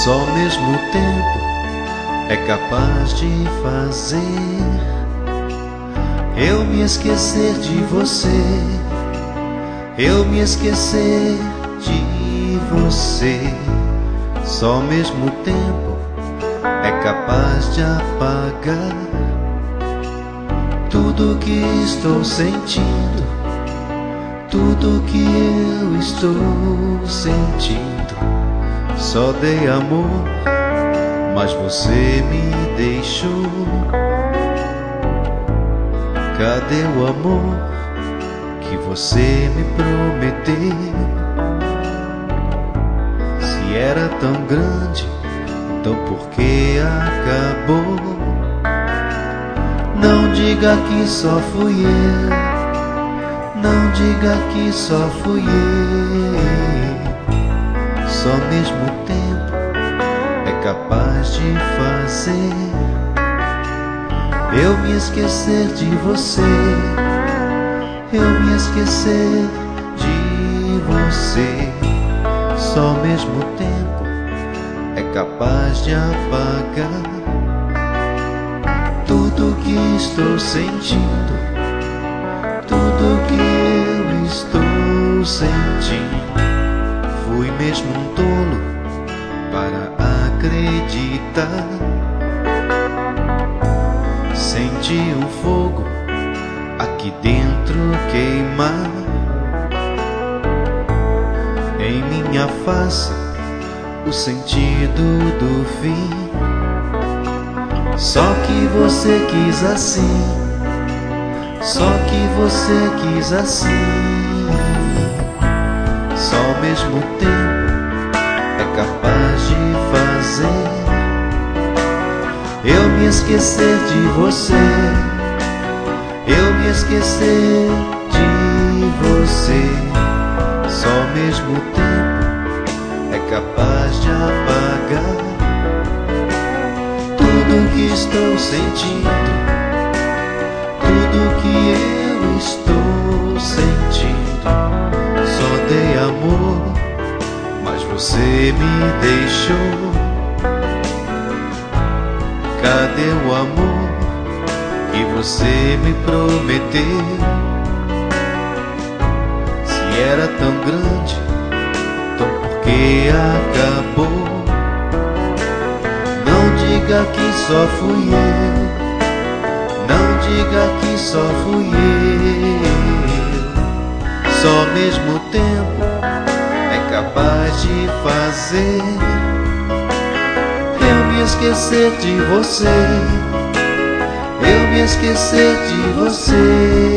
Só mesmo tempo é capaz de fazer eu me esquecer de você, eu me esquecer de você. Só mesmo tempo é capaz de apagar tudo que estou sentindo, tudo que eu estou sentindo. Só dei amor, mas você me deixou. Cadê o amor que você me prometeu? Se era tão grande, então por que acabou? Não diga que só fui eu, não diga que só fui eu. Só mesmo tempo é capaz de fazer eu me esquecer de você, eu me esquecer de você. Só mesmo tempo é capaz de apagar tudo que estou sentindo, tudo que eu estou sentindo. Fui mesmo um tolo para acreditar. Senti um fogo aqui dentro queimar em minha face, o sentido do fim. Só que você quis assim, só que você quis assim. Só mesmo tempo é capaz de fazer eu me esquecer de você, eu me esquecer de você. Só mesmo tempo é capaz de apagar tudo que estou sentindo, tudo que eu estou sentindo. Só dei amor, mas você me deixou. Cadê o amor que você me prometeu? Se era tão grande, então por que acabou? Não diga que só fui eu, não diga que só fui eu. Só mesmo tempo é capaz de fazer eu me esquecer de você, eu me esquecer de você.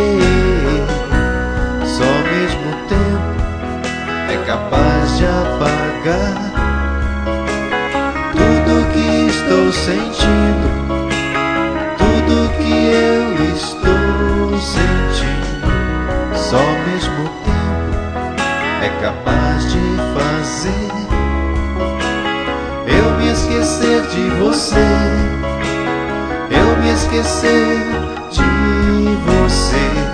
Só mesmo tempo é capaz de apagar tudo que estou sentindo, tudo que eu estou sentindo. Só mesmo tempo é capaz de fazer eu me esquecer de você, eu me esquecer de você.